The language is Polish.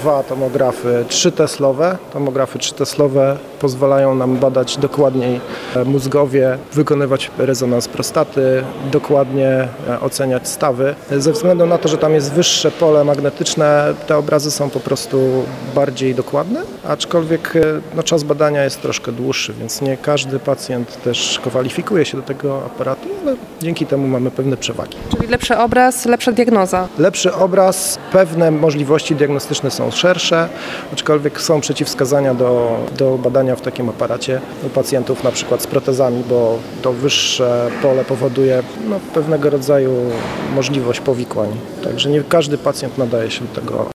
2 tomografy 3-teslowe. Tomografy 3-teslowe pozwalają nam badać dokładniej mózgowie, wykonywać rezonans prostaty, dokładnie oceniać stawy. Ze względu na to, że tam jest wyższe pole magnetyczne, te obrazy są po prostu bardziej dokładne, aczkolwiek czas badania jest troszkę dłuższy, więc nie każdy pacjent też kwalifikuje się do tego aparatu, ale dzięki temu mamy pewne przewagi. Czyli lepszy obraz, lepsza diagnoza. Lepszy obraz, pewne możliwości diagnostyczne są szersze, aczkolwiek są przeciwwskazania do badania w takim aparacie u pacjentów na przykład z protezami, bo to wyższe pole powoduje pewnego rodzaju możliwość powikłań. Także nie każdy pacjent nadaje się do tego